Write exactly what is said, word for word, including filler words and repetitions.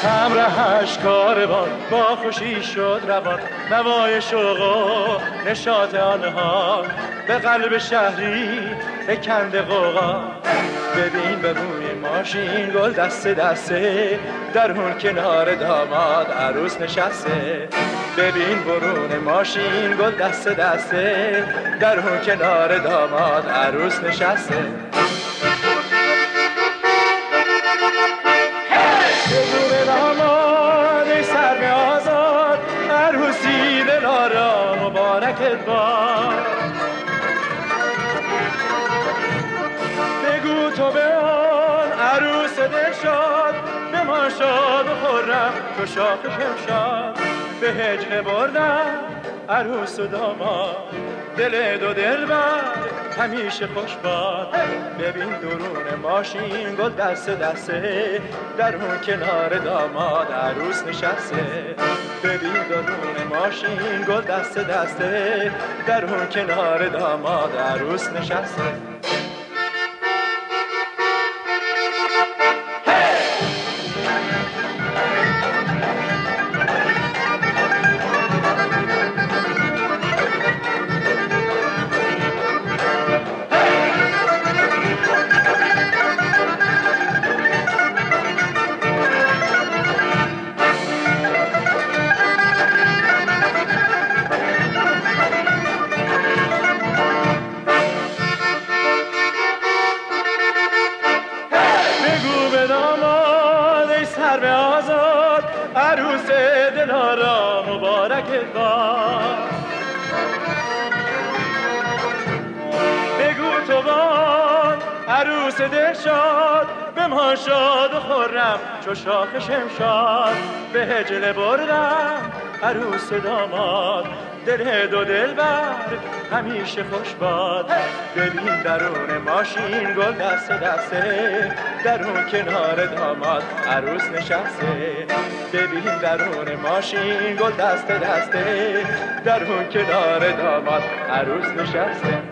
همراهش کاروان با خوشی شد روان، نوای شوق و نشاط آنها به قلب شهری فکنده غوغا. ببین به روی ماشین گل دست دسته، در اون کنار داماد عروس نشسته. ببین برون ماشین گل دست دسته، در اون کنار داماد عروس نشسته. بگو به داماد ای سرو آزاد، عروسی دلارا مبارکت باد. بگو تو به آن عروس دلشاد، بمان شاد و خرم تو شاخش امشاد. به هجله بردم عروس و داماد، دل دو دلبر همیشه خوش باد. ببین درون ماشین گل دست دسته، در اون کنار داماد عروس نشسته. ببین درون ماشین گل دست دسته، در اون کنار داماد عروس نشسته. عروس دلارا مبارکت باد. بگو تو بان عروس دلشاد، بمان شاد و خرم چو شاخ شمشاد. به هجله بردم عروس داماد، دل دو دلبر همیشه خوش باد. ببین درون ماشین گل دست دسته، در اون کنار داماد عروس نشسته. ببین درون ماشین گل دست دسته، در اون کنار داماد عروس نشسته.